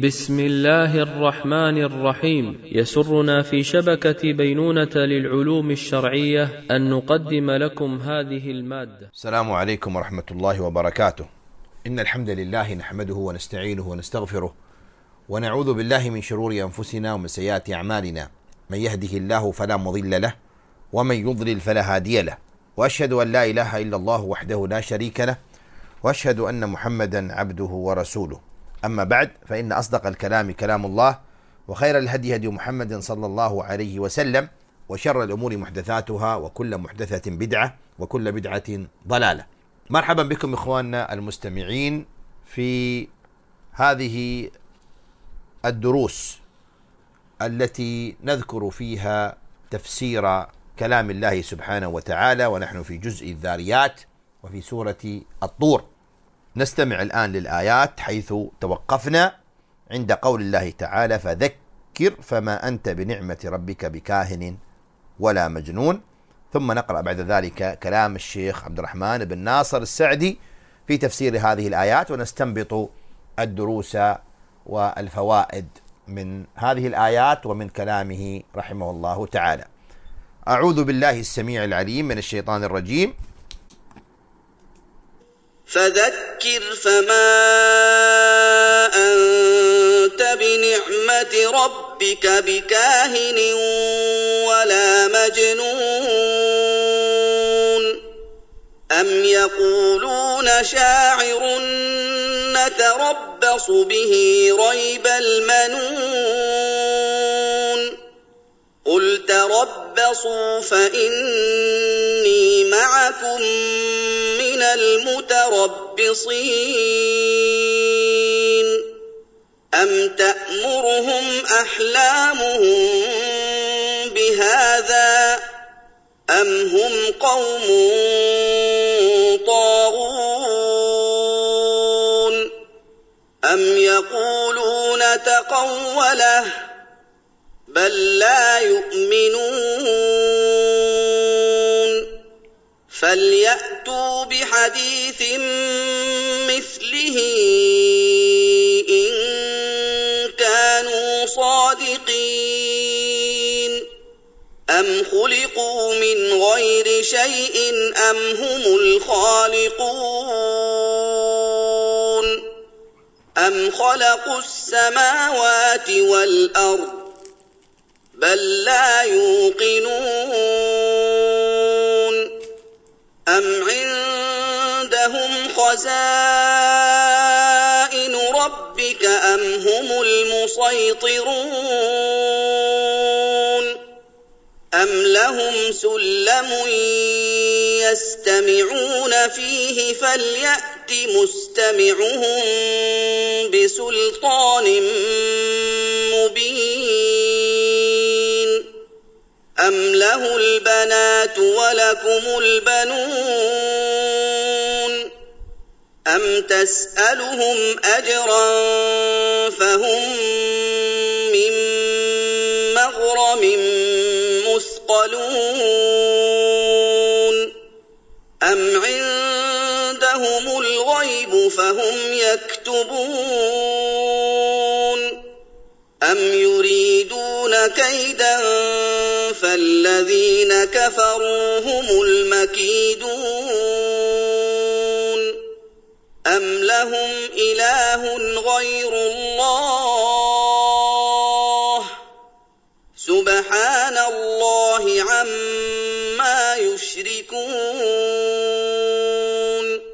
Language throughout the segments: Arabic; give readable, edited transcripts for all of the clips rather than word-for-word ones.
بسم الله الرحمن الرحيم. يسرنا في شبكة بينونة للعلوم الشرعية أن نقدم لكم هذه المادة. السلام عليكم ورحمة الله وبركاته. إن الحمد لله نحمده ونستعينه ونستغفره ونعوذ بالله من شرور أنفسنا ومن سيئات أعمالنا، من يهده الله فلا مضل له ومن يضلل فلا هادي له، وأشهد أن لا إله إلا الله وحده لا شريك له، وأشهد أن محمدا عبده ورسوله. أما بعد، فإن أصدق الكلام كلام الله، وخير الهدي هدي محمد صلى الله عليه وسلم، وشر الأمور محدثاتها، وكل محدثة بدعة، وكل بدعة ضلالة. مرحبا بكم إخواننا المستمعين في هذه الدروس التي نذكر فيها تفسير كلام الله سبحانه وتعالى، ونحن في جزء الذاريات وفي سورة الطور. نستمع الآن للآيات حيث توقفنا عند قول الله تعالى: فذكر فما أنت بنعمة ربك بكاهن ولا مجنون. ثم نقرأ بعد ذلك كلام الشيخ عبد الرحمن بن ناصر السعدي في تفسير هذه الآيات، ونستنبط الدروس والفوائد من هذه الآيات ومن كلامه رحمه الله تعالى. أعوذ بالله السميع العليم من الشيطان الرجيم. فذكر فما أنت بنعمة ربك بكاهن ولا مجنون أم يقولون شاعر نتربص به ريب المنون قل تربصوا فإني معكم من المتربصين أم تأمرهم أحلامهم بهذا أم هم قوم طاغون أم يقولون تقوله بل لا يؤمنون فليأتوا بحديث مثله إن كانوا صادقين أم خلقوا من غير شيء أم هم الخالقون أم خلقوا السماوات والأرض بل لا يوقنون أم عندهم خزائن ربك أم هم المسيطرون أم لهم سلم يستمعون فيه فليأت مستمعهم بسلطان مبين أم له البنات ولكم البنون أم تسألهم أجرا فهم من مغرم مثقلون أم عندهم الغيب فهم يكتبون أم يريدون كيدا فالذين كفروا هم المكيدون أم لهم إله غير الله سبحان الله عما يشركون.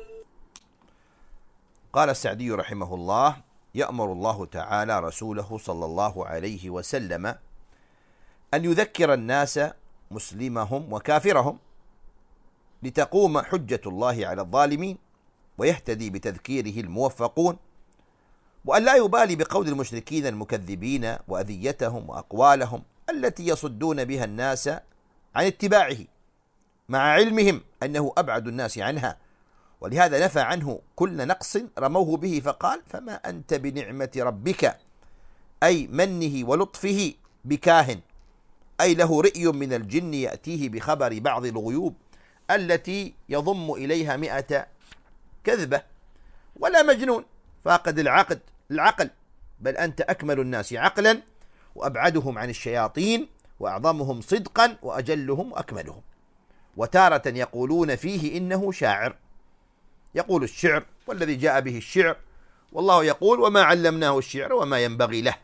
قال السعدي رحمه الله: يأمر الله تعالى رسوله صلى الله عليه وسلم أن يذكر الناس مسلمهم وكافرهم لتقوم حجة الله على الظالمين، ويهتدي بتذكيره الموفقون، وأن لا يبالي بقول المشركين المكذبين وأذيتهم وأقوالهم التي يصدون بها الناس عن اتباعه، مع علمهم أنه أبعد الناس عنها. ولهذا نفى عنه كل نقص رموه به فقال: فما أنت بنعمة ربك، أي منه ولطفه، بكاهن، أي له رئي من الجن يأتيه بخبر بعض الغيوب التي يضم إليها 100 كذبة، ولا مجنون فاقد العقل بل أنت أكمل الناس عقلا وأبعدهم عن الشياطين وأعظمهم صدقا وأجلهم وأكملهم. وتارة يقولون فيه إنه شاعر، يقول الشعر والذي جاء به الشعر، والله يقول وما علمناه الشعر وما ينبغي له،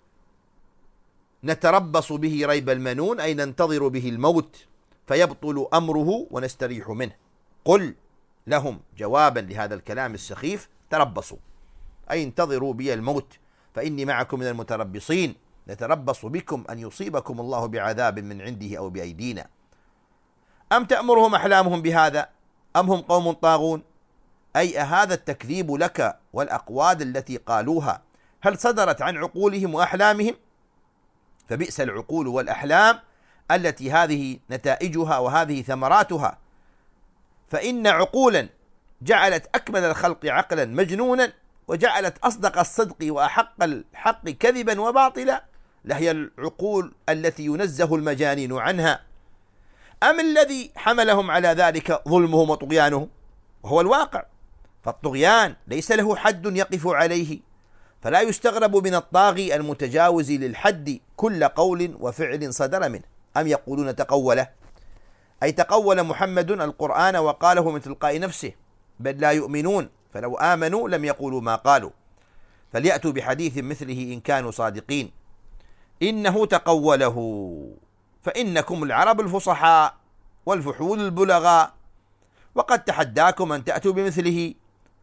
نتربص به ريب المنون أي ننتظر به الموت فيبطل أمره ونستريح منه. قل لهم جوابا لهذا الكلام السخيف تربصوا أي انتظروا بي الموت فإني معكم من المتربصين، نتربص بكم أن يصيبكم الله بعذاب من عنده أو بأيدينا. أم تأمرهم أحلامهم بهذا أم هم قوم طاغون، أي هذا التكذيب لك والأقوال التي قالوها هل صدرت عن عقولهم وأحلامهم؟ فبئس العقول والأحلام التي هذه نتائجها وهذه ثمراتها، فإن عقولا جعلت أكمل الخلق عقلا مجنونا وجعلت أصدق الصدق وأحق الحق كذبا وباطلا لهي العقول التي ينزه المجانين عنها. أم الذي حملهم على ذلك ظلمهم وطغيانهم، وهو الواقع، فالطغيان ليس له حد يقف عليه، فلا يستغرب من الطاغي المتجاوز للحد كل قول وفعل صدر منه. أم يقولون تقوله، أي تقول محمد القرآن وقاله من تلقاء نفسه، بل لا يؤمنون، فلو آمنوا لم يقولوا ما قالوا، فليأتوا بحديث مثله إن كانوا صادقين. إنه تقوله، فإنكم العرب الفصحاء والفحول البلغاء، وقد تحداكم أن تأتوا بمثله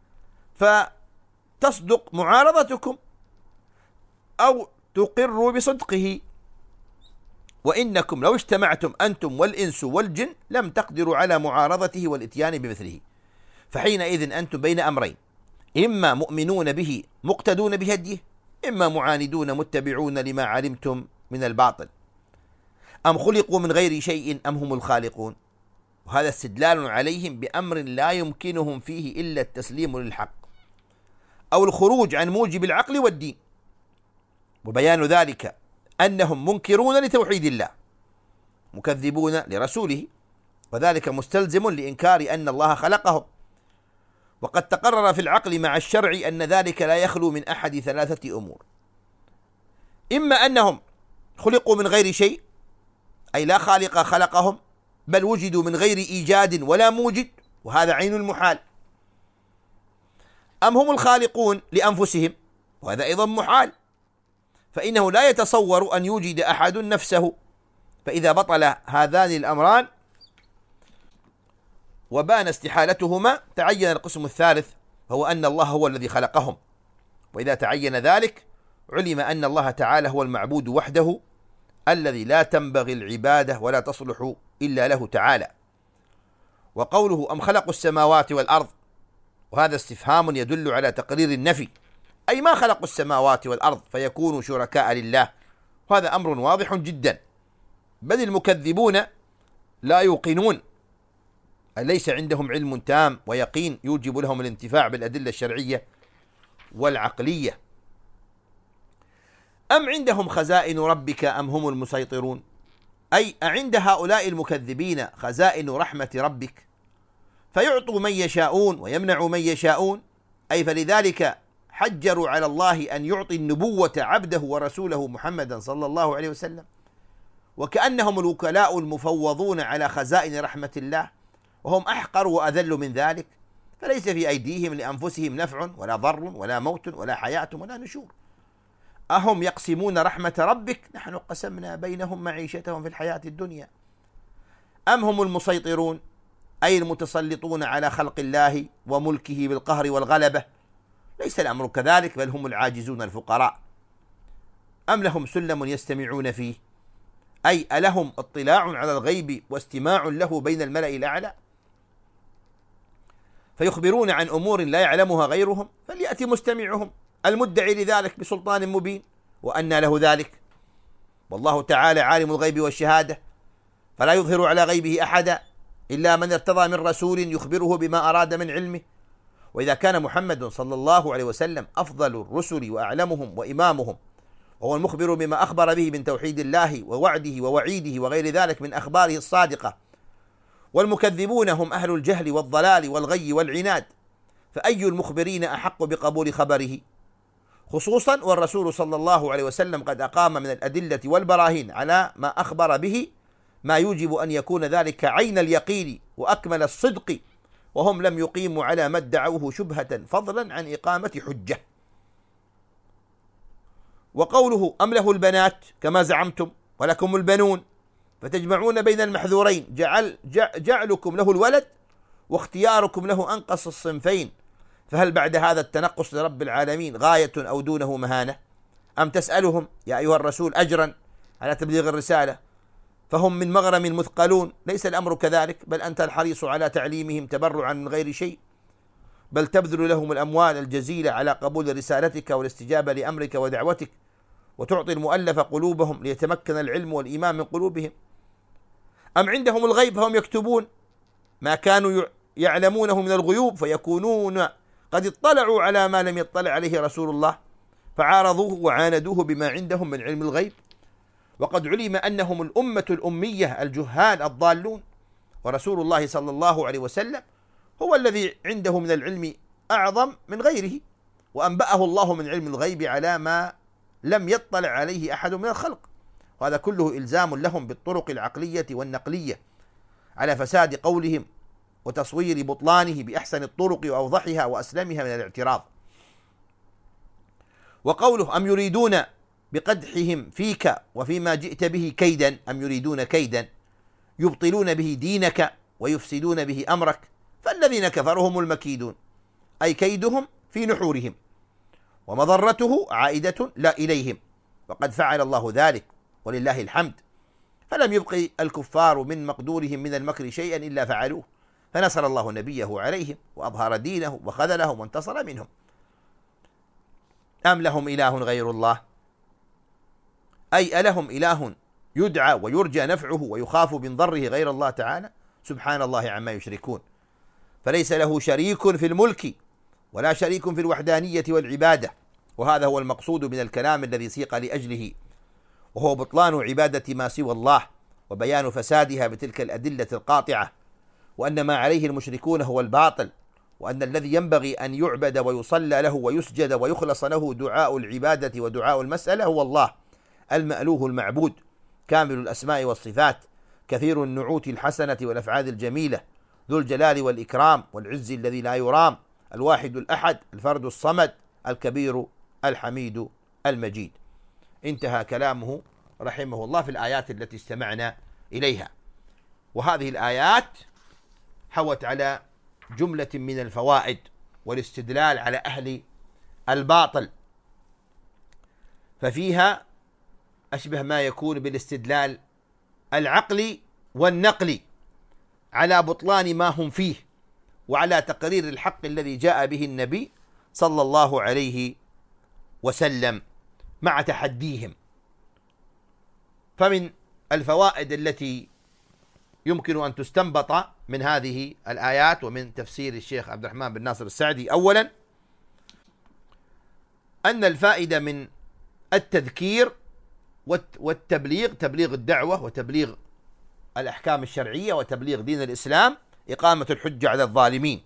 فتصدق معارضتكم أو تقروا بصدقه، وإنكم لو اجتمعتم أنتم والإنس والجن لم تقدروا على معارضته والإتيان بمثله، فحينئذ أنتم بين أمرين، إما مؤمنون به مقتدون بهديه، إما معاندون متبعون لما علمتم من الباطل. أم خلقوا من غير شيء أم هم الخالقون، وهذا استدلال عليهم بأمر لا يمكنهم فيه إلا التسليم للحق أو الخروج عن موجب العقل والدين، وبيان ذلك أنهم منكرون لتوحيد الله مكذبون لرسوله، وذلك مستلزم لإنكار أن الله خلقهم. وقد تقرر في العقل مع الشرع أن ذلك لا يخلو من أحد ثلاثة أمور، إما أنهم خلقوا من غير شيء أي لا خالق خلقهم، بل وجدوا من غير إيجاد ولا موجد، وهذا عين المحال، أم هم الخالقون لأنفسهم، وهذا أيضا محال، فإنه لا يتصور أن يوجد أحد نفسه، فإذا بطل هذان الأمران وبان استحالتهما تعين القسم الثالث، هو أن الله هو الذي خلقهم، وإذا تعين ذلك علم أن الله تعالى هو المعبود وحده الذي لا تنبغي العبادة ولا تصلح إلا له تعالى. وقوله أم خلقوا السماوات والأرض، وهذا استفهام يدل على تقرير النفي، أي ما خلقوا السماوات والأرض فيكونوا شركاء لله، وهذا أمر واضح جدا، بل المكذبون لا يوقنون، أي ليس عندهم علم تام ويقين يوجب لهم الانتفاع بالأدلة الشرعية والعقلية. أم عندهم خزائن ربك أم هم المسيطرون، أي أعند هؤلاء المكذبين خزائن رحمة ربك فيعطوا من يشاءون ويمنعوا من يشاءون، أي فلذلك حجروا على الله أن يعطي النبوة عبده ورسوله محمدا صلى الله عليه وسلم، وكأنهم الوكلاء المفوضون على خزائن رحمة الله، وهم أحقر وأذل من ذلك، فليس في أيديهم لأنفسهم نفع ولا ضر ولا موت ولا حياة ولا نشور. أهم يقسمون رحمة ربك نحن قسمنا بينهم معيشتهم في الحياة الدنيا. أم هم المسيطرون، أي المتسلطون على خلق الله وملكه بالقهر والغلبة، ليس الأمر كذلك، بل هم العاجزون الفقراء. أم لهم سلم يستمعون فيه، أي ألهم اطلاع على الغيب واستماع له بين الملأ الأعلى فيخبرون عن أمور لا يعلمها غيرهم، فليأتي مستمعهم المدعي لذلك بسلطان مبين، وأنى له ذلك، والله تعالى عالم الغيب والشهادة فلا يظهر على غيبه أحدا إلا من ارتضى من رسول يخبره بما أراد من علمه. وإذا كان محمد صلى الله عليه وسلم أفضل الرسل وأعلمهم وإمامهم، وهو المخبر بما أخبر به من توحيد الله ووعده ووعيده وغير ذلك من أخباره الصادقة، والمكذبون هم أهل الجهل والضلال والغي والعناد، فأي المخبرين أحق بقبول خبره؟ خصوصا والرسول صلى الله عليه وسلم قد أقام من الأدلة والبراهين على ما أخبر به ما يوجب أن يكون ذلك عين اليقين وأكمل الصدق، وهم لم يقيموا على ما ادعوه شبهة فضلا عن إقامة حجة. وقوله أم له البنات كما زعمتم ولكم البنون فتجمعون بين المحذورين، جعلكم له الولد واختياركم له أنقص الصنفين، فهل بعد هذا التنقص لرب العالمين غاية أو دونه مهانة؟ أم تسألهم يا أيها الرسول أجرا على تبليغ الرسالة فهم من مغرم مثقلون؟ ليس الأمر كذلك، بل أنت الحريص على تعليمهم تبرعا من غير شيء، بل تبذل لهم الأموال الجزيلة على قبول رسالتك والاستجابة لأمرك ودعوتك، وتعطي المؤلف قلوبهم ليتمكن العلم والإيمان من قلوبهم. أم عندهم الغيب فهم يكتبون ما كانوا يعلمونه من الغيوب، فيكونون قد اطلعوا على ما لم يطلع عليه رسول الله فعارضوه وعاندوه بما عندهم من علم الغيب، وقد علم أنهم الأمة الأمية الجهال الضالون، ورسول الله صلى الله عليه وسلم هو الذي عنده من العلم أعظم من غيره، وأنبأه الله من علم الغيب على ما لم يطلع عليه أحد من الخلق، وهذا كله إلزام لهم بالطرق العقلية والنقلية على فساد قولهم وتصوير بطلانه بأحسن الطرق وأوضحها وأسلمها من الاعتراض. وقوله أم يريدون بقدحهم فيك وفيما جئت به كيدا، أم يريدون كيدا يبطلون به دينك ويفسدون به أمرك، فالذين كفروا هم المكيدون، أي كيدهم في نحورهم ومضرته عائدة لا إليهم، وقد فعل الله ذلك ولله الحمد، فلم يبقي الكفار من مقدورهم من المكر شيئا إلا فعلوه، فنصر الله نبيه عليهم وأظهر دينه وخذلهم وانتصر منهم. أم لهم إله غير الله، أي ألهم إله يدعى ويرجى نفعه ويخاف من ضره غير الله تعالى؟ سبحان الله عما يشركون، فليس له شريك في الملك ولا شريك في الوحدانية والعبادة، وهذا هو المقصود من الكلام الذي سيق لأجله، وهو بطلان عبادة ما سوى الله وبيان فسادها بتلك الأدلة القاطعة، وأن ما عليه المشركون هو الباطل، وأن الذي ينبغي أن يعبد ويصلى له ويسجد ويخلص له دعاء العبادة ودعاء المسألة هو الله المألوه المعبود، كامل الأسماء والصفات، كثير النعوت الحسنة والأفعال الجميلة، ذو الجلال والإكرام والعز الذي لا يرام، الواحد الأحد الفرد الصمد الكبير الحميد المجيد. انتهى كلامه رحمه الله في الآيات التي استمعنا إليها. وهذه الآيات حوت على جملة من الفوائد والاستدلال على أهل الباطل، ففيها أشبه ما يكون بالاستدلال العقلي والنقلي على بطلان ما هم فيه، وعلى تقرير الحق الذي جاء به النبي صلى الله عليه وسلم مع تحديهم. فمن الفوائد التي يمكن أن تستنبط من هذه الآيات ومن تفسير الشيخ عبد الرحمن بن ناصر السعدي، أولا أن الفائدة من التذكير والتبليغ، تبليغ الدعوة وتبليغ الأحكام الشرعية وتبليغ دين الإسلام، إقامة الحجة على الظالمين،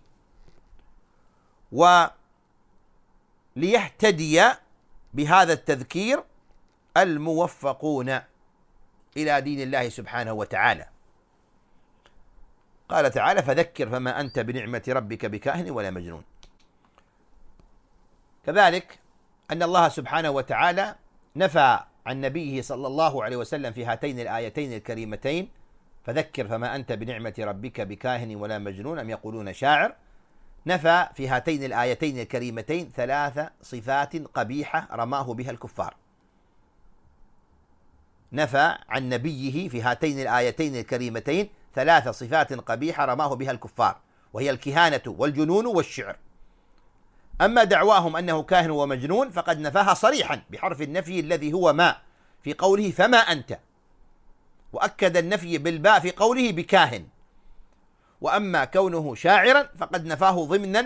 وليهتدي بهذا التذكير الموفقون إلى دين الله سبحانه وتعالى. قال تعالى فذكر فما أنت بنعمة ربك بكاهن ولا مجنون. كذلك أن الله سبحانه وتعالى نفى عن نبيه صلى الله عليه وسلم في هاتين الآيتين الكريمتين فذكر فما أنت بنعمة ربك بكاهن ولا مجنون أم يقولون شاعر، نفى في هاتين الآيتين الكريمتين 3 صفات قبيحة رماه بها الكفار. نفى عن نبيه في هاتين الآيتين الكريمتين 3 صفات قبيحة رماه بها الكفار، وهي الكهانة والجنون والشعر. أما دعواهم أنه كاهن ومجنون فقد نفاها صريحا بحرف النفي الذي هو ما في قوله فما أنت، وأكد النفي بالباء في قوله بكاهن. وأما كونه شاعرا فقد نفاه ضمنا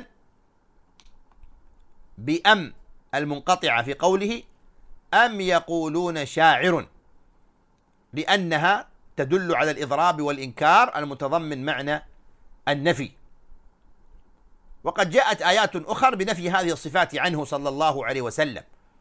بأم المنقطعة في قوله أم يقولون شاعر، لأنها تدل على الإضراب والإنكار المتضمن معنى النفي. وقد جاءت آيات أخرى بنفي هذه الصفات عنه صلى الله عليه وسلم،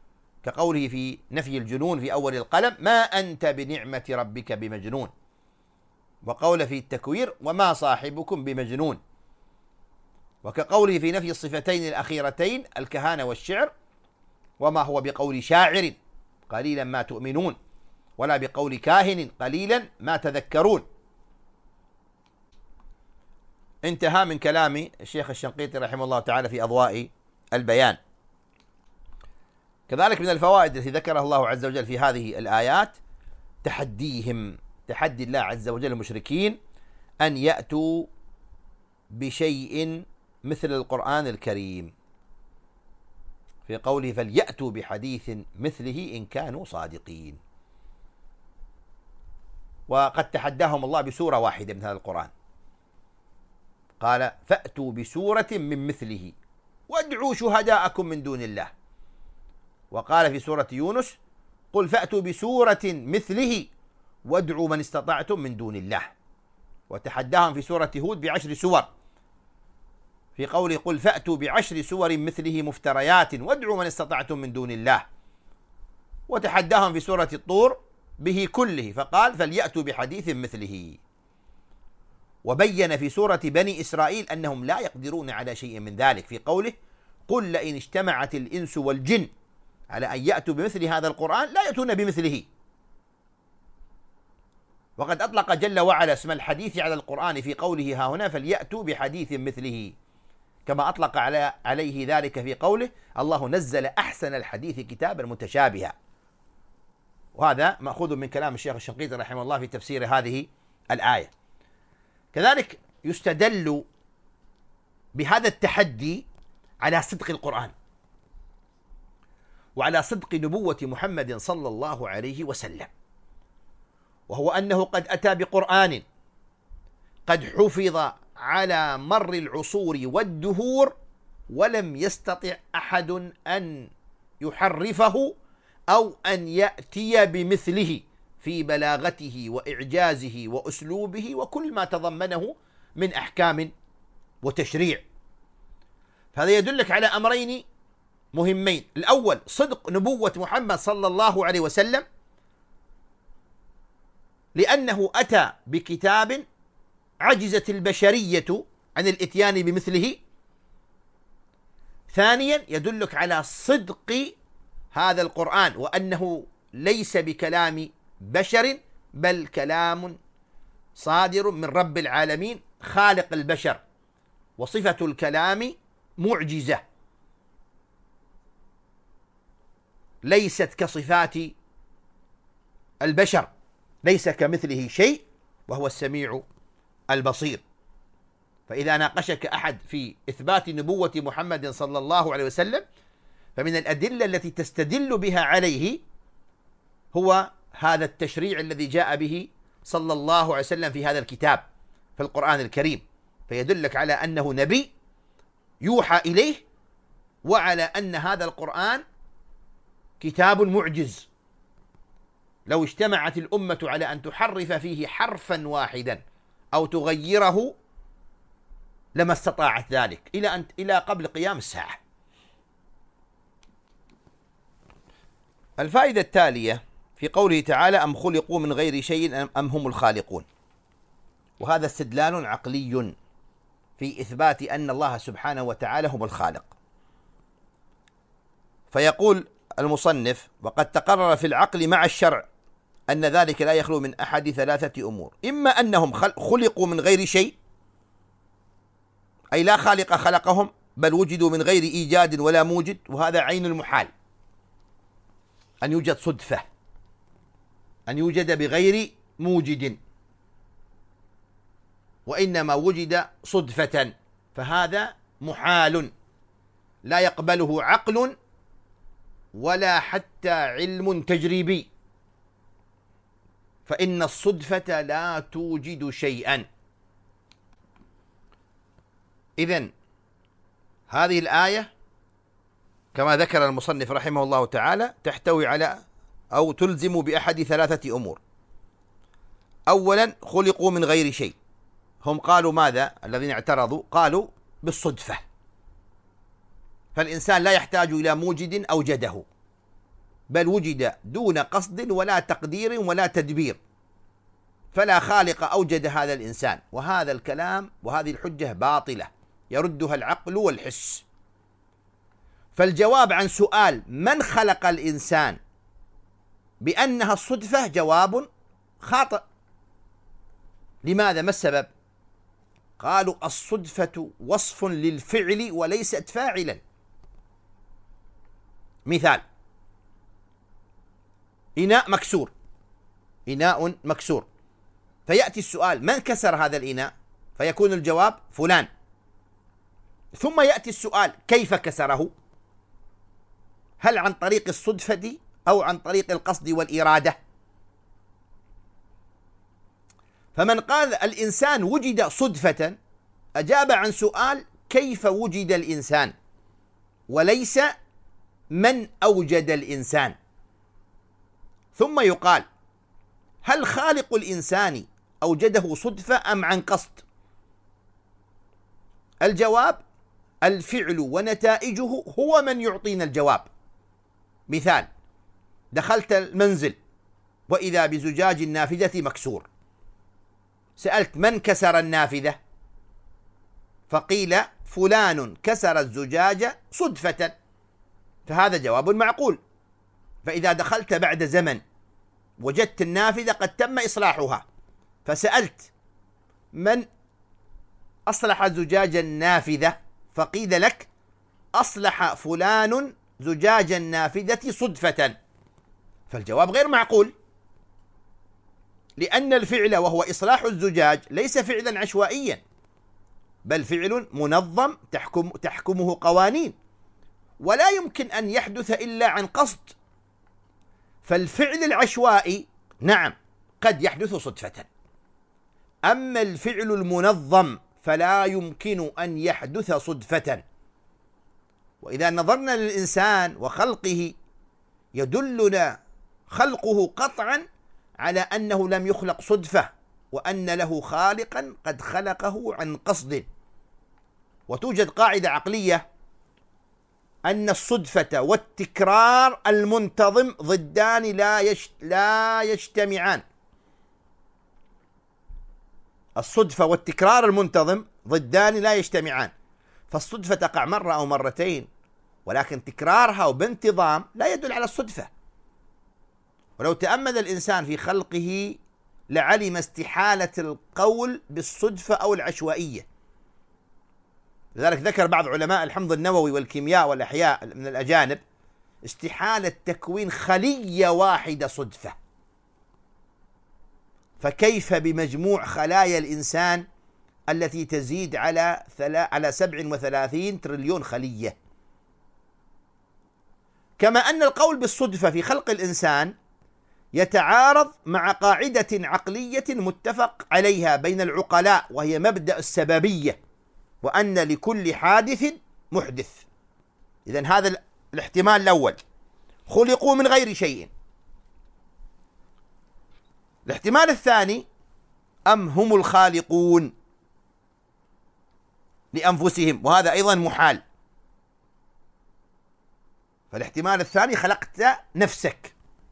كقوله في نفي الجنون في أول القلم: ما أنت بنعمة ربك بمجنون. وقول في التكوير: وما صاحبكم بمجنون. وكقوله في نفي الصفتين الأخيرتين الكهانة والشعر: وما هو بقول شاعر قليلا ما تؤمنون، ولا بقول كاهن قليلا ما تذكرون. انتهى من كلام الشيخ الشنقيطي رحمه الله تعالى في أضواء البيان. كذلك من الفوائد التي ذكرها الله عز وجل في هذه الآيات تحدي الله عز وجل المشركين أن يأتوا بشيء مثل القرآن الكريم، في قوله: فليأتوا بحديث مثله إن كانوا صادقين. وقد تحداهم الله بسورة واحدة من هذا القرآن، قال: فأتوا بسورة من مثله وادعوا شهداءكم من دون الله. وقال في سورة يونس: قل فأتوا بسورة مثله وادعوا من استطعتم من دون الله. وتحداهم في سورة هود ب10 سور، في قوله: قل فأتوا ب10 سور مثله مفتريات وادعوا من استطعتم من دون الله. وتحداهم في سورة الطور به كله، فقال: فليأتوا بحديث مثله. وبين في سورة بني إسرائيل أنهم لا يقدرون على شيء من ذلك، في قوله: قل لئن اجتمعت الإنس والجن على أن يأتوا بمثل هذا القرآن لا يأتون بمثله. وقد أطلق جل وعلا اسم الحديث على القرآن في قوله ها هنا: فليأتوا بحديث مثله، كما أطلق عليه ذلك في قوله: الله نزل أحسن الحديث كتابا متشابها. وهذا مأخوذ من كلام الشيخ الشنقيطي رحمه الله في تفسير هذه الآية. كذلك يستدل بهذا التحدي على صدق القرآن وعلى صدق نبوة محمد صلى الله عليه وسلم، وهو أنه قد أتى بقرآن قد حفظ على مر العصور والدهور، ولم يستطع أحد أن يحرفه أو أن يأتي بمثله في بلاغته وإعجازه وأسلوبه وكل ما تضمنه من أحكام وتشريع. فهذا يدلك على أمرين مهمين: الأول صدق نبوة محمد صلى الله عليه وسلم، لأنه أتى بكتاب عجزت البشرية عن الإتيان بمثله. ثانيا يدلك على صدق هذا القرآن، وأنه ليس بكلام بشر بل كلام صادر من رب العالمين خالق البشر، وصفة الكلام معجزة ليست كصفات البشر، ليس كمثله شيء وهو السميع البصير. فإذا ناقشك أحد في إثبات نبوة محمد صلى الله عليه وسلم، فمن الأدلة التي تستدل بها عليه هو هذا التشريع الذي جاء به صلى الله عليه وسلم في هذا الكتاب في القرآن الكريم، فيدلك على أنه نبي يوحى إليه، وعلى أن هذا القرآن كتاب معجز. لو اجتمعت الأمة على أن تحرف فيه حرفا واحدا أو تغيره لما استطاعت ذلك إلى قبل قيام الساعة. الفائدة التالية في قوله تعالى: أم خلقوا من غير شيء أم هم الخالقون. وهذا استدلال عقلي في إثبات أن الله سبحانه وتعالى هو الخالق. فيقول المصنف: وقد تقرر في العقل مع الشرع أن ذلك لا يخلو من أحد 3 أمور: إما أنهم خلقوا من غير شيء، أي لا خالق خلقهم، بل وجدوا من غير إيجاد ولا موجد، وهذا عين المحال أن يوجد صدفة، أن يوجد بغير موجد، وإنما وجد صدفة، فهذا محال لا يقبله عقل ولا حتى علم تجريبي، فإن الصدفة لا توجد شيئا. إذن هذه الآية كما ذكر المصنف رحمه الله تعالى تحتوي على أو تلزم بأحد 3 أمور. أولا: خلقوا من غير شيء. هم قالوا ماذا؟ الذين اعترضوا قالوا بالصدفة، فالإنسان لا يحتاج إلى موجد أوجده، بل وجد دون قصد ولا تقدير ولا تدبير، فلا خالق أوجد هذا الإنسان. وهذا الكلام وهذه الحجة باطلة يردها العقل والحس. فالجواب عن سؤال من خلق الإنسان بأنها الصدفة جواب خاطئ. لماذا؟ ما السبب؟ قالوا الصدفة وصف للفعل وليست فاعلا. مثال: إناء مكسور، إناء مكسور، فيأتي السؤال من كسر هذا الإناء؟ فيكون الجواب فلان. ثم يأتي السؤال كيف كسره؟ هل عن طريق الصدفة أو عن طريق القصد والإرادة؟ فمن قال الإنسان وجد صدفة أجاب عن سؤال كيف وجد الإنسان، وليس من أوجد الإنسان. ثم يقال هل خالق الإنسان أوجده صدفة أم عن قصد؟ الجواب الفعل ونتائجه هو من يعطينا الجواب. مثال: دخلت المنزل وإذا بزجاج النافذة مكسور، سألت من كسر النافذة؟ فقيل فلان كسر الزجاج صدفة، فهذا جواب معقول. فإذا دخلت بعد زمن وجدت النافذة قد تم إصلاحها، فسألت من أصلح زجاج النافذة؟ فقيل لك أصلح فلان زجاج النافذة صدفة، فالجواب غير معقول، لأن الفعل وهو إصلاح الزجاج ليس فعلا عشوائيا، بل فعل منظم تحكمه قوانين، ولا يمكن أن يحدث إلا عن قصد. فالفعل العشوائي نعم قد يحدث صدفة، أما الفعل المنظم فلا يمكن أن يحدث صدفة. وإذا نظرنا للإنسان وخلقه يدلنا خلقه قطعا على أنه لم يخلق صدفة، وأن له خالقا قد خلقه عن قصد. وتوجد قاعدة عقلية أن الصدفة والتكرار المنتظم ضدان لا يجتمعان. الصدفة والتكرار المنتظم ضدان لا يجتمعان، فالصدفة تقع مرة أو مرتين، ولكن تكرارها وبانتظام لا يدل على الصدفة. ولو تأمل الإنسان في خلقه لعلم استحالة القول بالصدفة أو العشوائية. لذلك ذكر بعض علماء الحمض النووي والكيمياء والأحياء من الأجانب استحالة تكوين خلية واحدة صدفة، فكيف بمجموع خلايا الإنسان التي تزيد على 37 تريليون خلية؟ كما أن القول بالصدفة في خلق الإنسان يتعارض مع قاعدة عقلية متفق عليها بين العقلاء، وهي مبدأ السببية، وأن لكل حادث محدث. إذن هذا الاحتمال الأول، خلقوا من غير شيء. الاحتمال الثاني، أم هم الخالقون لأنفسهم، وهذا أيضا محال. فالاحتمال الثاني خلقت نفسك،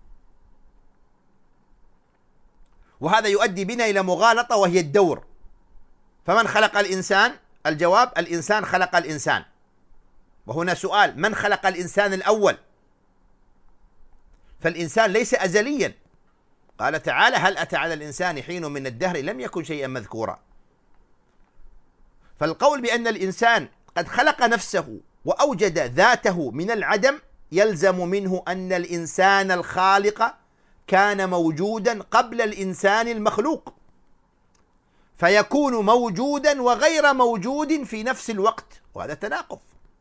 وهذا يؤدي بنا إلى مغالطة وهي الدور. فمن خلق الإنسان؟ الجواب الإنسان خلق الإنسان. وهنا سؤال من خلق الإنسان الأول؟ فالإنسان ليس أزليا، قال تعالى هل أتى على الإنسان حين من الدهر لم يكن شيئا مذكورا. فالقول بأن الإنسان قد خلق نفسه وأوجد ذاته من العدم يلزم منه أن الإنسان الخالق كان موجودا قبل الإنسان المخلوق، فيكون موجودا وغير موجود في نفس الوقت، وهذا تناقض.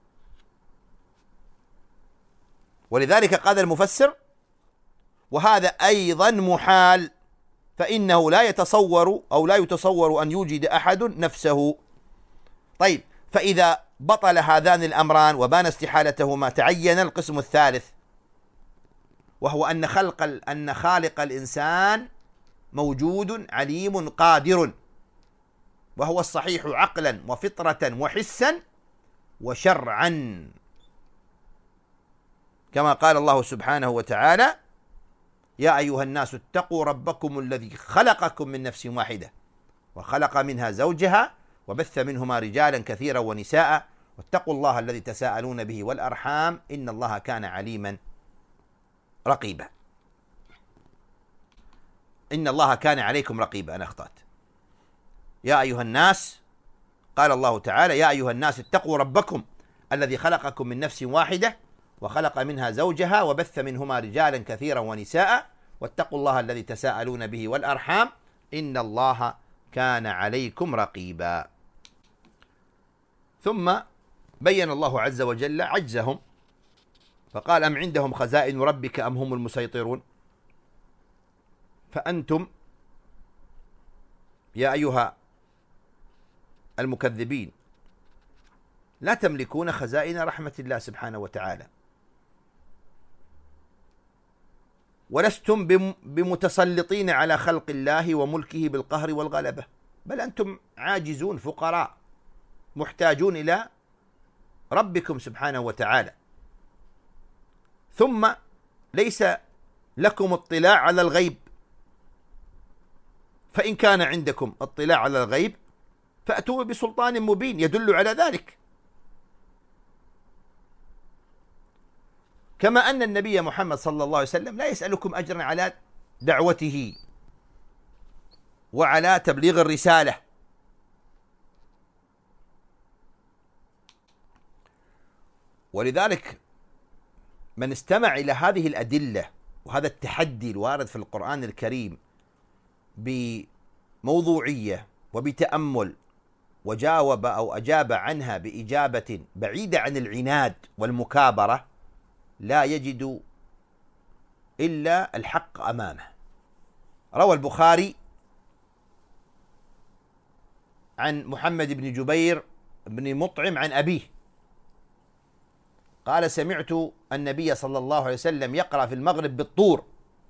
ولذلك قال المفسر وهذا أيضا محال، فإنه لا يتصور أن يوجد أحد نفسه. طيب، فإذا بطل هذان الأمران وبان استحالتهما تعين القسم الثالث، وهو أن خالق الإنسان موجود عليم قادر، وهو الصحيح عقلا وفطرة وحسا وشرعا. كما قال الله سبحانه وتعالى: يا أيها الناس اتقوا ربكم الذي خلقكم من نفس واحدة وخلق منها زوجها وبث منهما رجالا كثيرا ونساء واتقوا الله الذي تساءلون به والأرحام إن الله كان عليما رقيبا. إن الله كان عليكم رقيبا. أنا أخطأت. يا أيها الناس، قال الله تعالى: يا أيها الناس اتقوا ربكم الذي خلقكم من نفس واحدة وخلق منها زوجها وبث منهما رجالا كثيرا ونساء واتقوا الله الذي تساءلون به والأرحام إن الله كان عليكم رقيبا. ثم بين الله عز وجل عجزهم فقال: أم عندهم خزائن ربك أم هم المسيطرون؟ فأنتم يا أيها المكذبين لا تملكون خزائن رحمة الله سبحانه وتعالى، ولستم بمتسلطين على خلق الله وملكه بالقهر والغلبة، بل أنتم عاجزون فقراء محتاجون إلى ربكم سبحانه وتعالى. ثم ليس لكم اطلاع على الغيب، فإن كان عندكم اطلاع على الغيب فأتوا بسلطان مبين يدل على ذلك. كما أن النبي محمد صلى الله عليه وسلم لا يسألكم أجرا على دعوته وعلى تبليغ الرسالة، ولذلك من استمع إلى هذه الأدلة وهذا التحدي الوارد في القرآن الكريم بموضوعية وبتأمل وجاوب أو أجاب عنها بإجابة بعيدة عن العناد والمكابرة لا يجد إلا الحق أمامه. روى البخاري عن محمد بن جبير بن مطعم عن أبيه قال: سمعت النبي صلى الله عليه وسلم يقرأ في المغرب بالطور،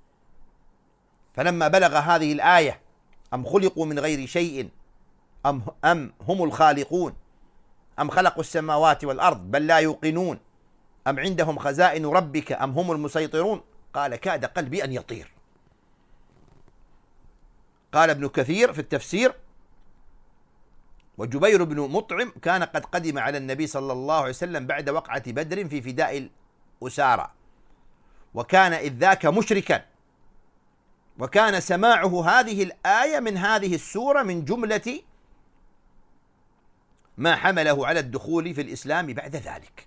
فلما بلغ هذه الآية: أم خلقوا من غير شيء أم هم الخالقون أم خلقوا السماوات والأرض بل لا يوقنون أم عندهم خزائن ربك أم هم المسيطرون، قال: كاد قلبي أن يطير. قال ابن كثير في التفسير: وجبير بن مطعم كان قد قدم على النبي صلى الله عليه وسلم بعد وقعة بدر في فداء الأسارى، وكان إذ ذاك مشركا، وكان سماعه هذه الآية من هذه السورة من جملة ما حمله على الدخول في الإسلام بعد ذلك.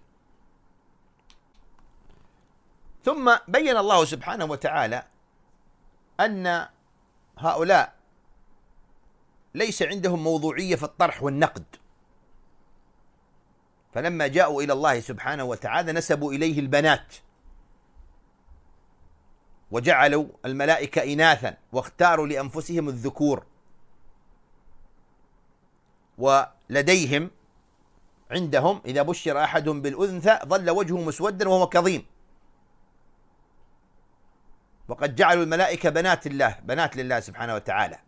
ثم بين الله سبحانه وتعالى أن هؤلاء ليس عندهم موضوعية في الطرح والنقد، فلما جاءوا إلى الله سبحانه وتعالى نسبوا إليه البنات وجعلوا الملائكة إناثا واختاروا لأنفسهم الذكور، ولديهم عندهم إذا بشر أحدهم بالأنثى ظل وجهه مسودا وهو كظيم، وقد جعلوا الملائكة بنات لله سبحانه وتعالى،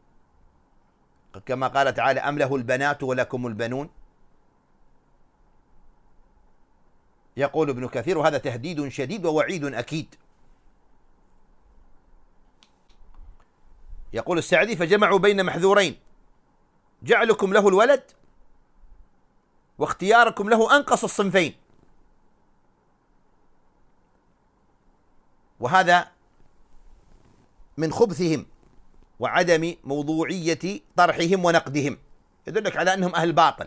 كما قال تعالى: أم له البنات ولكم البنون. يقول ابن كثير: وهذا تهديد شديد ووعيد أكيد. يقول السعدي: فجمعوا بين محذورين، جعلكم له الولد واختياركم له أنقص الصنفين، وهذا من خبثهم وعدم موضوعية طرحهم ونقدهم، يدلك على أنهم أهل باطل.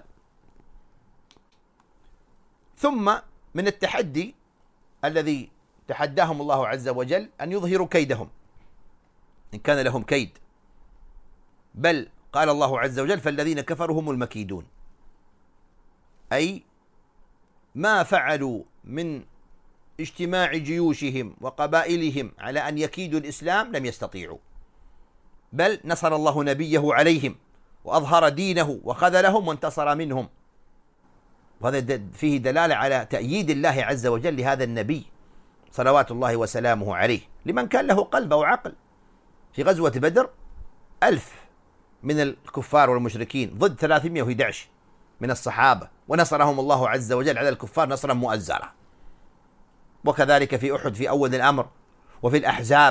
ثم من التحدي الذي تحداهم الله عز وجل أن يظهروا كيدهم إن كان لهم كيد، بل قال الله عز وجل: فالذين كفروا هم المكيدون، أي ما فعلوا من اجتماع جيوشهم وقبائلهم على أن يكيدوا الإسلام لم يستطيعوا، بل نصر الله نبيه عليهم وأظهر دينه وخذلهم وانتصر منهم. وهذا فيه دلالة على تأييد الله عز وجل لهذا النبي صلوات الله وسلامه عليه لمن كان له قلب أو عقل. في غزوة بدر 1000 من الكفار والمشركين ضد 311 من الصحابة، ونصرهم الله عز وجل على الكفار نصرا مؤزرا. وكذلك في أحد في أول الأمر، وفي الأحزاب،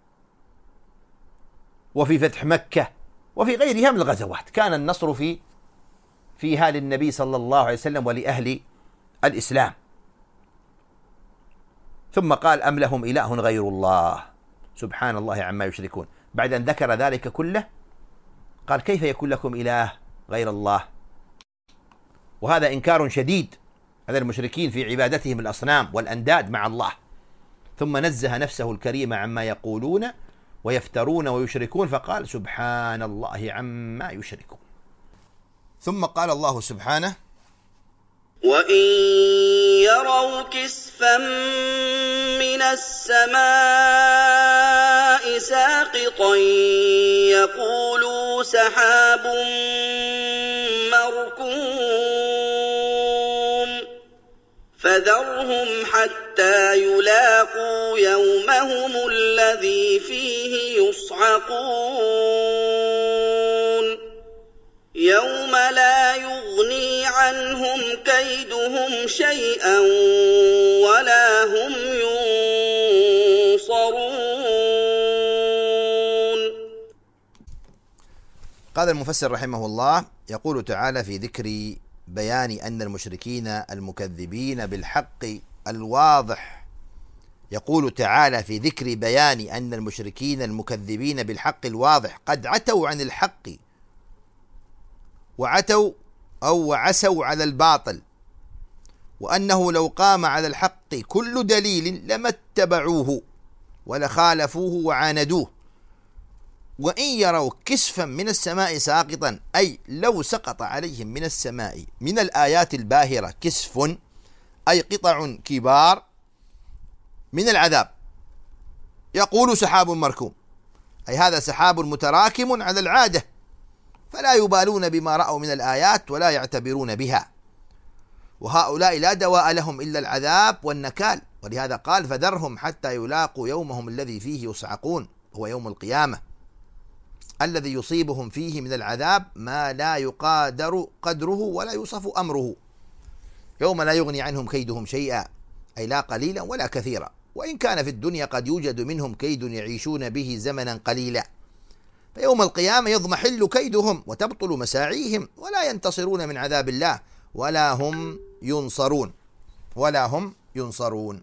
وفي فتح مكة، وفي غيرها من الغزوات. كان النصر فيها للنبي صلى الله عليه وسلم ولأهل الإسلام. ثم قال: أم لهم إله غير الله سبحان الله عما يشركون. بعد أن ذكر ذلك كله قال: كيف يكون لكم إله غير الله؟ وهذا إنكار شديد على المشركين في عبادتهم الأصنام والأنداد مع الله. ثم نزه نفسه الكريم عما يقولون ويفترون ويشركون، فقال: سبحان الله عما يشركون. ثم قال الله سبحانه: وإن يروا كسفا من السماء ساقطا يقولوا سحاب مركوم فذرهم حتى يلاقوا يومهم الذي فيه يصعقون يوم لا يغني عنهم كيدهم شيئا ولا هم ينصرون. قال المفسر رحمه الله: يقول تعالى في ذكر بيان أن المشركين المكذبين بالحق الواضح، يقول تعالى في ذكر بيان أن المشركين المكذبين بالحق الواضح قد عتوا عن الحق وعسوا على الباطل، وأنه لو قام على الحق كل دليل لما اتبعوه ولخالفوه وعاندوه. وإن يروا كسفا من السماء ساقطا، أي لو سقط عليهم من السماء من الآيات الباهرة كسف، أي قطع كبار من العذاب، يقول سحاب مركوم، أي هذا سحاب متراكم على العادة، فلا يبالون بما رأوا من الآيات ولا يعتبرون بها. وهؤلاء لا دواء لهم إلا العذاب والنكال، ولهذا قال: فذرهم حتى يلاقوا يومهم الذي فيه يصعقون، هو يوم القيامة الذي يصيبهم فيه من العذاب ما لا يقادر قدره ولا يوصف أمره، يوم لا يغني عنهم كيدهم شيئا، أي لا قليلا ولا كثيرا، وإن كان في الدنيا قد يوجد منهم كيد يعيشون به زمنا قليلا، فيوم القيامة يضمحل كيدهم وتبطل مساعيهم ولا ينتصرون من عذاب الله ولا هم ينصرون.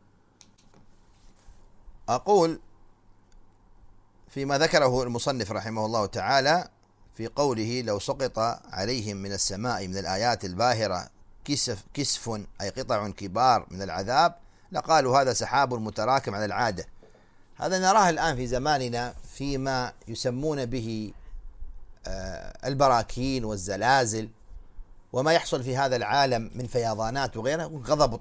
أقول فيما ذكره المصنف رحمه الله تعالى في قوله: لو سقط عليهم من السماء من الآيات الباهرة كسف أي قطع كبار من العذاب، لقالوا هذا سحاب متراكم على العادة. هذا نراه الآن في زماننا فيما يسمون به البراكين والزلازل وما يحصل في هذا العالم من فيضانات وغيرها،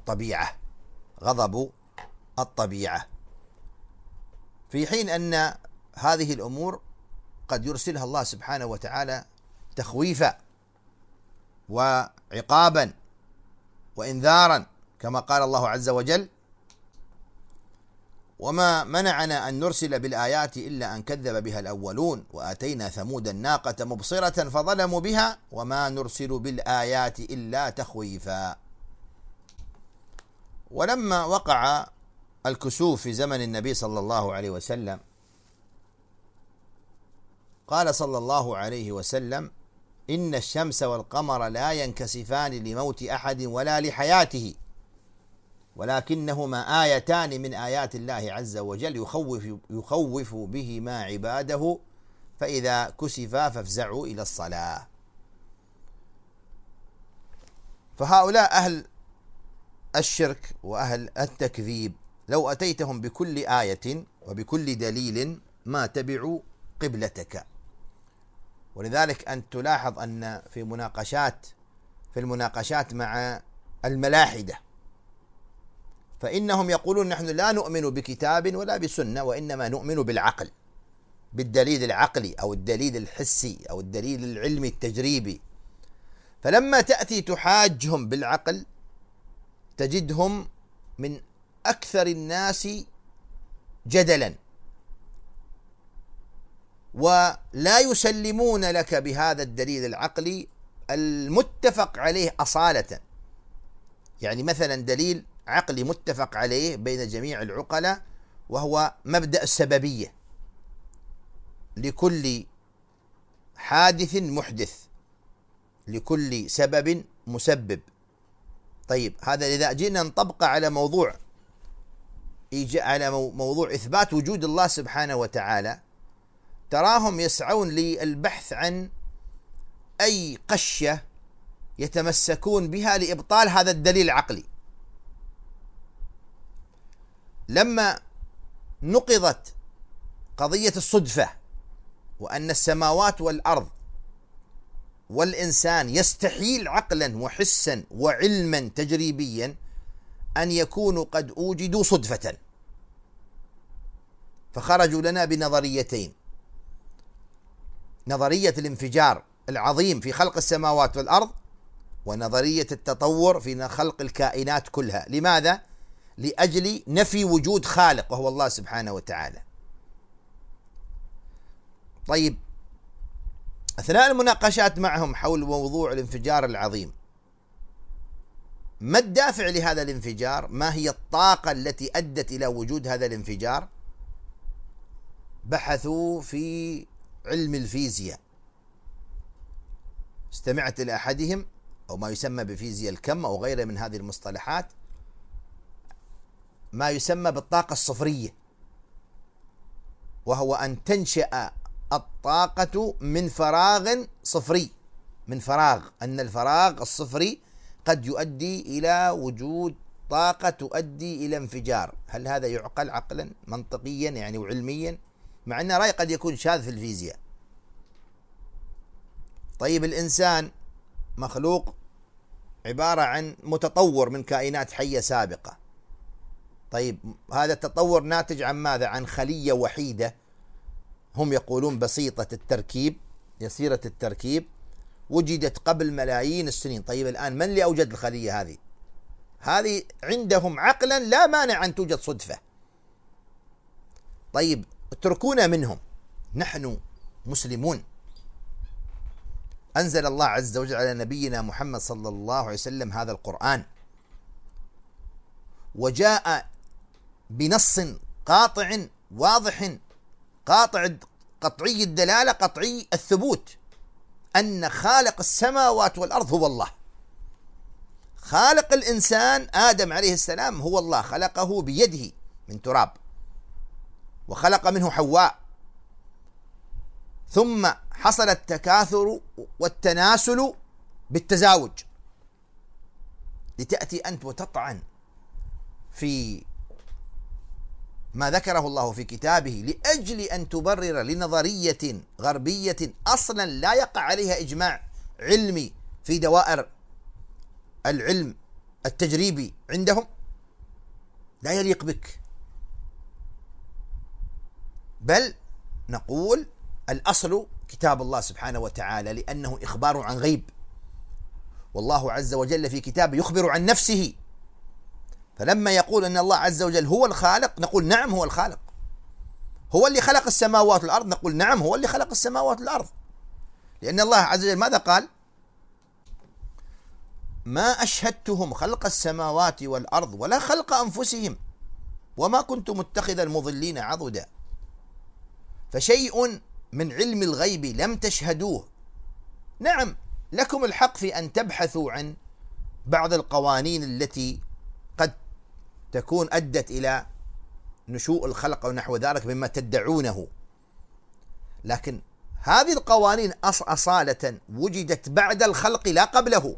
غضب الطبيعة، في حين أن هذه الأمور قد يرسلها الله سبحانه وتعالى تخويفا وعقابا وإنذارا، كما قال الله عز وجل: وما منعنا أن نرسل بالآيات إلا أن كذب بها الأولون وآتينا ثمود الناقة مبصرة فظلموا بها وما نرسل بالآيات إلا تخويفا. ولما وقع الكسوف في زمن النبي صلى الله عليه وسلم قال صلى الله عليه وسلم: إن الشمس والقمر لا ينكسفان لموت أحد ولا لحياته، ولكنهما آيتان من آيات الله عز وجل يخوف بهما عباده، فإذا كسفا فافزعوا إلى الصلاة. فهؤلاء أهل الشرك وأهل التكذيب لو أتيتهم بكل آية وبكل دليل ما تبعوا قبلتك. ولذلك أن تلاحظ أن في المناقشات مع الملاحدة فإنهم يقولون: نحن لا نؤمن بكتاب ولا بسنة، وإنما نؤمن بالعقل، بالدليل العقلي أو الدليل الحسي أو الدليل العلمي التجريبي. فلما تأتي تحاجهم بالعقل تجدهم من أكثر الناس جدلا، ولا يسلمون لك بهذا الدليل العقلي المتفق عليه أصالة. يعني مثلا دليل عقلي متفق عليه بين جميع العقلاء، وهو مبدأ السببية. لكل حادث محدث، لكل سبب مسبب. طيب هذا إذا جئنا نطبقه على موضوع إثبات وجود الله سبحانه وتعالى، تراهم يسعون للبحث عن أي قشة يتمسكون بها لإبطال هذا الدليل العقلي. لما نقضت قضية الصدفة، وأن السماوات والأرض والإنسان يستحيل عقلا وحسا وعلما تجريبيا أن يكونوا قد أوجدوا صدفة، فخرجوا لنا بنظريتين: نظرية الانفجار العظيم في خلق السماوات والأرض، ونظرية التطور في خلق الكائنات كلها. لماذا؟ لأجل نفي وجود خالق وهو الله سبحانه وتعالى. طيب أثناء المناقشات معهم حول موضوع الانفجار العظيم، ما الدافع لهذا الانفجار؟ ما هي الطاقة التي أدت إلى وجود هذا الانفجار؟ بحثوا في علم الفيزياء. استمعت إلى أحدهم، أو ما يسمى بفيزياء الكم أو غيره من هذه المصطلحات، ما يسمى بالطاقة الصفرية، وهو أن تنشأ الطاقة من فراغ صفري، من فراغ، أن الفراغ الصفري قد يؤدي إلى وجود طاقة تؤدي إلى انفجار. هل هذا يعقل عقلا منطقيا يعني وعلميا؟ مع أن رأي قد يكون شاذ في الفيزياء. طيب الإنسان مخلوق عبارة عن متطور من كائنات حية سابقة. طيب هذا التطور ناتج عن ماذا؟ عن خلية وحيدة، هم يقولون بسيطة التركيب، يسيرة التركيب، وجدت قبل ملايين السنين. طيب الآن من اللي أوجد الخلية هذه؟ هذه عندهم عقلا لا مانع أن توجد صدفة. طيب اتركونا منهم، نحن مسلمون. أنزل الله عز وجل على نبينا محمد صلى الله عليه وسلم هذا القرآن، وجاء بنص قاطع واضح قطعي الدلالة قطعي الثبوت، أن خالق السماوات والأرض هو الله. خالق الإنسان آدم عليه السلام هو الله، خلقه بيده من تراب، وخلق منه حواء، ثم حصل التكاثر والتناسل بالتزاوج. لتأتي أنت وتطعن في ما ذكره الله في كتابه لأجل أن تبرر لنظرية غربية أصلا لا يقع عليها إجماع علمي في دوائر العلم التجريبي عندهم. لا يليق بك. بل نقول الأصل كتاب الله سبحانه وتعالى، لأنه إخبار عن غيب، والله عز وجل في كتابه يخبر عن نفسه. فلما يقول أن الله عز وجل هو الخالق، نقول نعم هو الخالق. هو اللي خلق السماوات والأرض، نقول نعم هو اللي خلق السماوات والأرض. لأن الله عز وجل ماذا قال؟ ما أشهدتهم خلق السماوات والأرض ولا خلق أنفسهم وما كنت متخذ المضلين عضدا. فشيء من علم الغيب لم تشهدوه. نعم لكم الحق في أن تبحثوا عن بعض القوانين التي قد تكون أدت إلى نشوء الخلق ونحو ذلك مما تدعونه، لكن هذه القوانين أصالة وجدت بعد الخلق لا قبله.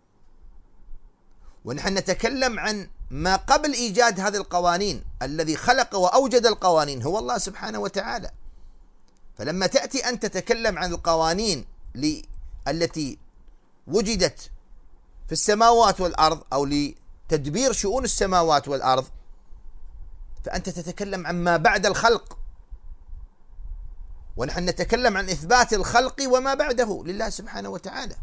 ونحن نتكلم عن ما قبل إيجاد هذه القوانين. الذي خلق وأوجد القوانين هو الله سبحانه وتعالى. فلما تأتي أن تتكلم عن القوانين التي وجدت في السماوات والأرض أو لتدبير شؤون السماوات والأرض، فأنت تتكلم عن ما بعد الخلق، ونحن نتكلم عن إثبات الخلق وما بعده لله سبحانه وتعالى.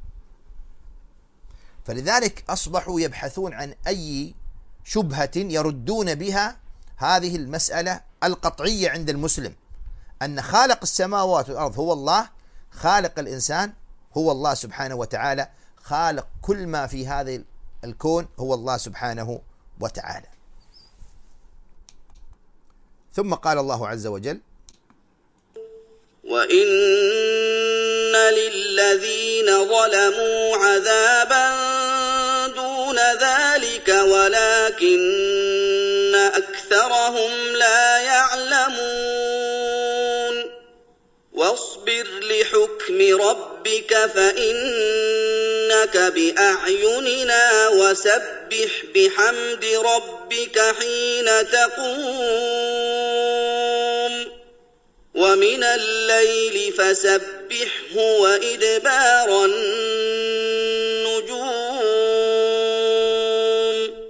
فلذلك أصبحوا يبحثون عن أي شبهة يردون بها هذه المسألة القطعية عند المسلم، أن خالق السماوات والأرض هو الله، خالق الإنسان هو الله سبحانه وتعالى، خالق كل ما في هذا الكون هو الله سبحانه وتعالى. ثم قال الله عز وجل: وإن للذين ظلموا عذابا دون ذلك ولكن أكثرهم لا يعلمون واصبر لحكم ربك فإنك بأعيننا وسبح بحمد ربك حين تقوم ومن الليل فسبحه وإدبار النجوم.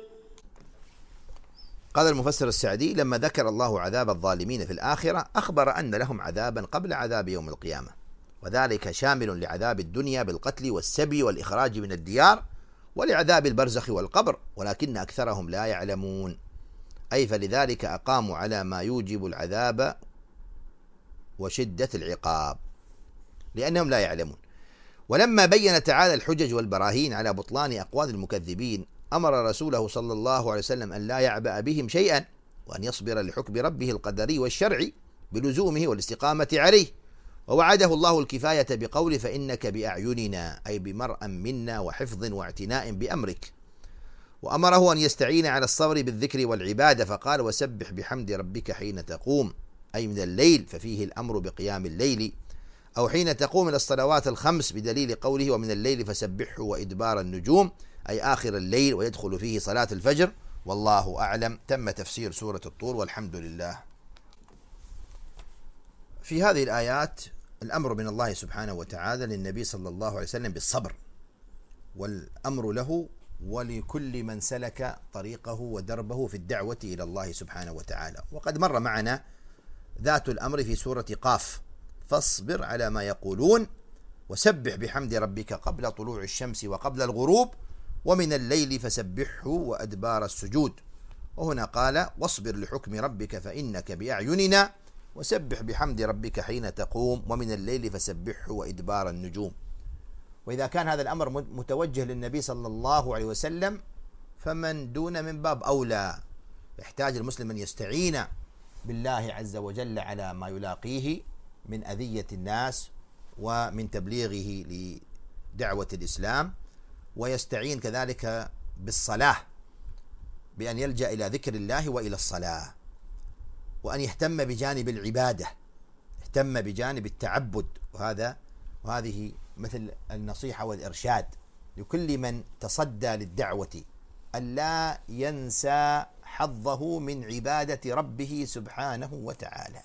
قال المفسر السعدي: لما ذكر الله عذاب الظالمين في الآخرة أخبر أن لهم عذابا قبل عذاب يوم القيامة، وذلك شامل لعذاب الدنيا بالقتل والسبي والإخراج من الديار، ولعذاب البرزخ والقبر، ولكن أكثرهم لا يعلمون، أي فلذلك أقاموا على ما يوجب العذاب وشدة العقاب لأنهم لا يعلمون. ولما بين تعالى الحجج والبراهين على بطلان أقوال المكذبين أمر رسوله صلى الله عليه وسلم أن لا يعبأ بهم شيئا، وأن يصبر لحكم ربه القدري والشرعي بلزومه والاستقامة عليه، ووعده الله الكفاية بقوله: فإنك بأعيننا، أي بمرأ منا وحفظ واعتناء بأمرك. وأمره أن يستعين على الصبر بالذكر والعبادة، فقال: وسبح بحمد ربك حين تقوم، أي من الليل، ففيه الأمر بقيام الليل، أو حين تقوم إلى الصلوات الخمس بدليل قوله: ومن الليل فسبحه وإدبار النجوم، أي آخر الليل، ويدخل فيه صلاة الفجر. والله أعلم. تم تفسير سورة الطور، والحمد لله. في هذه الآيات الأمر من الله سبحانه وتعالى للنبي صلى الله عليه وسلم بالصبر، والأمر له ولكل من سلك طريقه ودربه في الدعوة إلى الله سبحانه وتعالى. وقد مر معنا ذات الأمر في سورة قاف: فاصبر على ما يقولون وسبح بحمد ربك قبل طلوع الشمس وقبل الغروب ومن الليل فسبحه وأدبار السجود. وهنا قال: واصبر لحكم ربك فإنك بأعيننا وسبح بحمد ربك حين تقوم ومن الليل فسبحه وإدبار النجوم. وإذا كان هذا الأمر متوجه للنبي صلى الله عليه وسلم فمن دون من باب أولى. يحتاج المسلم أن يستعين بالله عز وجل على ما يلاقيه من أذية الناس ومن تبليغه لدعوة الإسلام، ويستعين كذلك بالصلاة بأن يلجأ إلى ذكر الله وإلى الصلاة، وأن يهتم بجانب العبادة، يهتم بجانب التعبد. وهذه مثل النصيحة والإرشاد لكل من تصدى للدعوة، ألا ينسى حظه من عبادة ربه سبحانه وتعالى.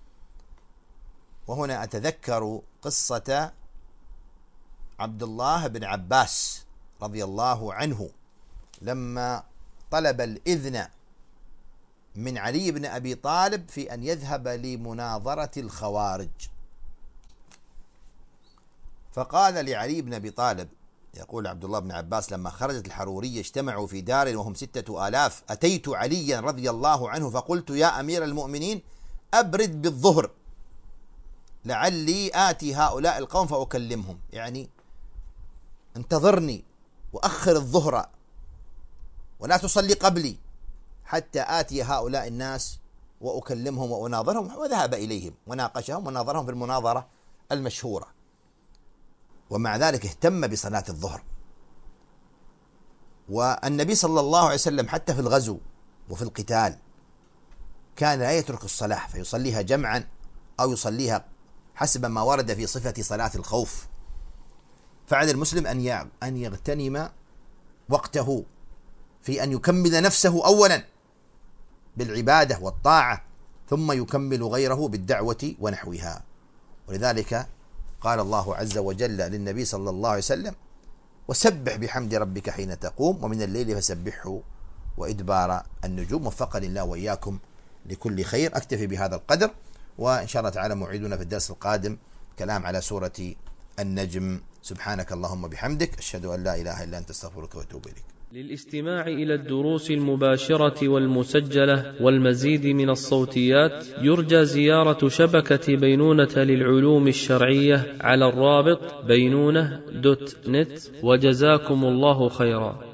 وهنا أتذكر قصة عبد الله بن عباس رضي الله عنه لما طلب الإذن من علي بن أبي طالب في أن يذهب لمناظرة الخوارج، فقال لعلي بن أبي طالب، يقول عبد الله بن عباس: لما خرجت الحرورية اجتمعوا في دار وهم 6000، أتيت عليا رضي الله عنه فقلت: يا أمير المؤمنين أبرد بالظهر لعلي آتي هؤلاء القوم فأكلمهم، يعني انتظرني وأخر الظهر ولا تصلي قبلي حتى آتي هؤلاء الناس وأكلمهم وأناظرهم. وذهب إليهم وناقشهم وناظرهم في المناظرة المشهورة، ومع ذلك اهتم بصلاة الظهر. والنبي صلى الله عليه وسلم حتى في الغزو وفي القتال كان لا يترك الصلاة، فيصليها جمعا أو يصليها حسب ما ورد في صفة صلاة الخوف. فعلى المسلم أن يغتنم وقته في أن يكمل نفسه أولا بالعبادة والطاعة، ثم يكمل غيره بالدعوة ونحوها. ولذلك قال الله عز وجل للنبي صلى الله عليه وسلم: وسبح بحمد ربك حين تقوم ومن الليل فسبحه وإدبار النجوم. وفقني الله وإياكم لكل خير. أكتفي بهذا القدر، وإن شاء الله تعالى موعدنا في الدرس القادم كلام على سورة النجم. سبحانك اللهم بحمدك، أشهد أن لا إله إلا أنت، أستغفرك وأتوب إليك. للاستماع إلى الدروس المباشرة والمسجلة والمزيد من الصوتيات يرجى زيارة شبكة بينونة للعلوم الشرعية على الرابط بينونة.net. وجزاكم الله خيرا.